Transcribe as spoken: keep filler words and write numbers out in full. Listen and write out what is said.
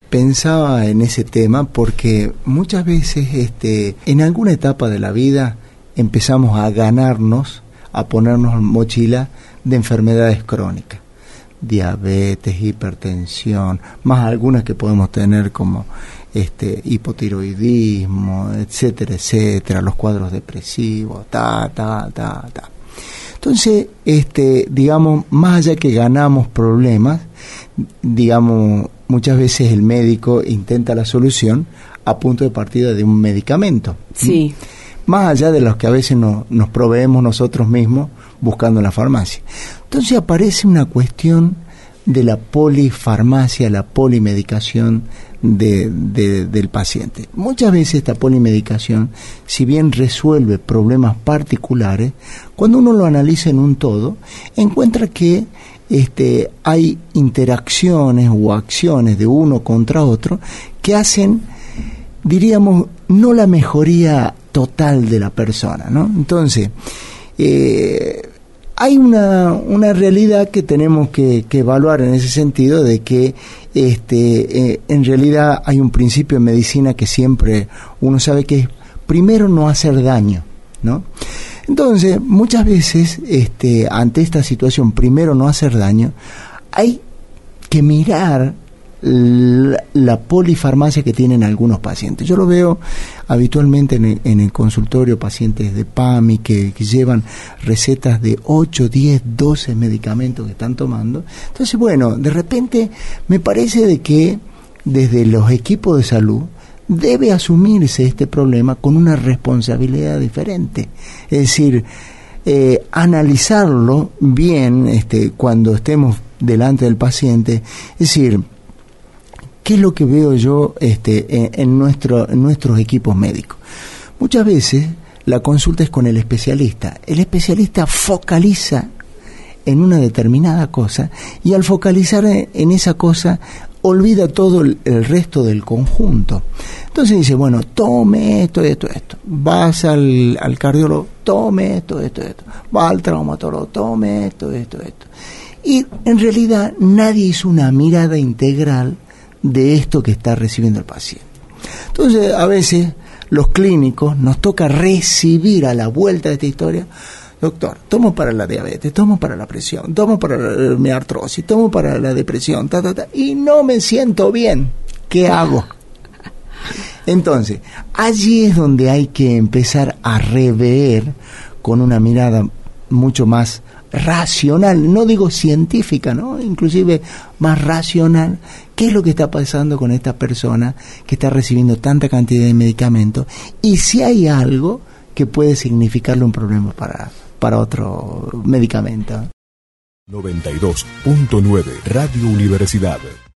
pensaba en ese tema porque muchas veces este, en alguna etapa de la vida empezamos a ganarnos, a ponernos mochila de enfermedades crónicas, diabetes, hipertensión, más algunas que podemos tener como este hipotiroidismo, etcétera, etcétera, los cuadros depresivos, ta, ta, ta, ta. Entonces, este, digamos, más allá que ganamos problemas, digamos, muchas veces el médico intenta la solución a punto de partida de un medicamento. Sí. Más allá de los que a veces no, nos proveemos nosotros mismos buscando en la farmacia. Entonces aparece una cuestión de la polifarmacia, la polimedicación de, de, del paciente. Muchas veces esta polimedicación, si bien resuelve problemas particulares, cuando uno lo analiza en un todo, encuentra que este, hay interacciones o acciones de uno contra otro que hacen, diríamos, no la mejoría total de la persona, ¿no? Entonces, eh, hay una, una realidad que tenemos que, que evaluar en ese sentido, de que este, eh, en realidad hay un principio en medicina que siempre uno sabe que es primero no hacer daño, ¿no? Entonces, muchas veces, este, ante esta situación, primero no hacer daño, hay que mirar la, la polifarmacia que tienen algunos pacientes. Yo lo veo habitualmente en el, en el consultorio, pacientes de PAMI que, que llevan recetas de ocho, diez, doce medicamentos que están tomando. Entonces, bueno, de repente me parece de que desde los equipos de salud debe asumirse este problema con una responsabilidad diferente. Es decir, eh, analizarlo bien este, cuando estemos delante del paciente. Es decir, ¿qué es lo que veo yo este, en, en, nuestro, en nuestros equipos médicos? Muchas veces la consulta es con el especialista. El especialista focaliza en una determinada cosa y al focalizar en esa cosa olvida todo el, el resto del conjunto. Entonces dice, bueno, tome esto, esto, esto. Vas al, al cardiólogo, tome esto, esto, esto. Va al traumatólogo, tome esto, esto, esto. Y en realidad nadie hizo una mirada integral de esto que está recibiendo el paciente. Entonces, a veces los clínicos nos toca recibir a la vuelta de esta historia: doctor, tomo para la diabetes, tomo para la presión, tomo para la, mi artrosis, tomo para la depresión, ta, ta, ta, y no me siento bien. ¿Qué hago? Entonces, allí es donde hay que empezar a rever con una mirada mucho más racional, no digo científica, ¿no? Inclusive más racional, qué es lo que está pasando con esta persona que está recibiendo tanta cantidad de medicamentos y si hay algo que puede significarle un problema para, para otro medicamento. noventa y dos punto nueve Radio Universidad.